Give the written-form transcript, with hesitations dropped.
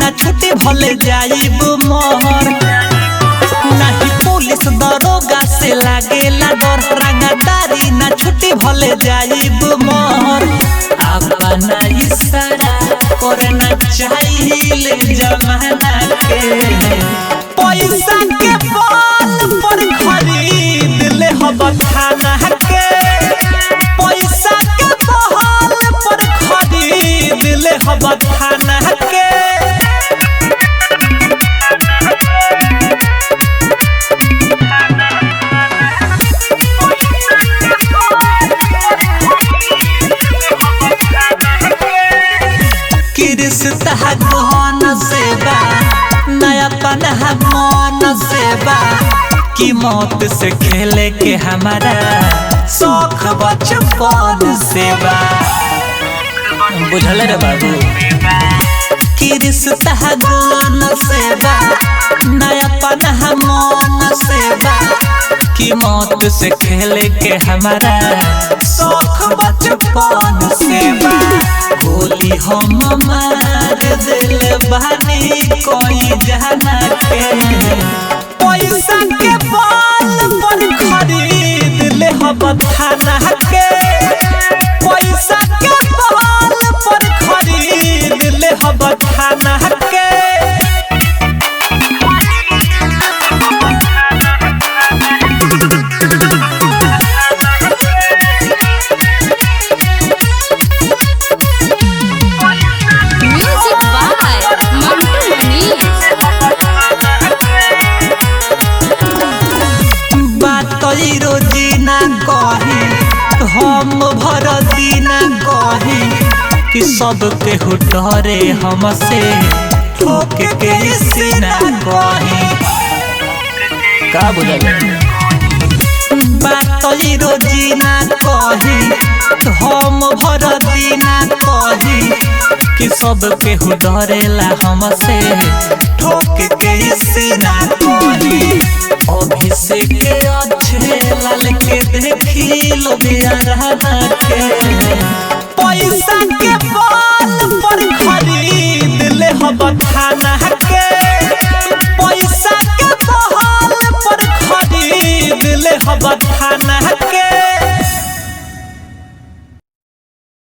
ना छुट्टी भले जाइब मोहर नहीं पुलिस दरोगा से लागेला डर रंगदारी ना छुट्टी भले जाइब मोहर अपना इशारा करना चाहिए जमाना के पैसा के बल पर खरीद ले हब थाना के पैसा के बल पर खरीद ले हब थाना के रिश्ता गहन सेवा नया पनहा मन सेवा की मौत से खेले के हमारा शौक बचपन सेवा बुझल रे बाबू की रिश्ता गहन सेवा नया पनहा मन सेवा की मौत से खेले के हमारा शौक बचपन सेवा गोली हम मार दिल बानी कोई जाना के पैसा के बल पर खरीद ले हब थाना के पैसा के बल पर खरीद ले हब थाना के रोजीना कही हम भर दीना कही कि सबके डरे हमसे ठोक के सीना कही का बुझल बात रोजीना कही हम भर दीना कही कि सबके डरेला हमसे ठोक के सीना कही अभिषेक के अच्छे लाल के देखी लोग के पैसा के बल पर खरीद ले हब थाना के पैसा के बल पर खरीद ले हब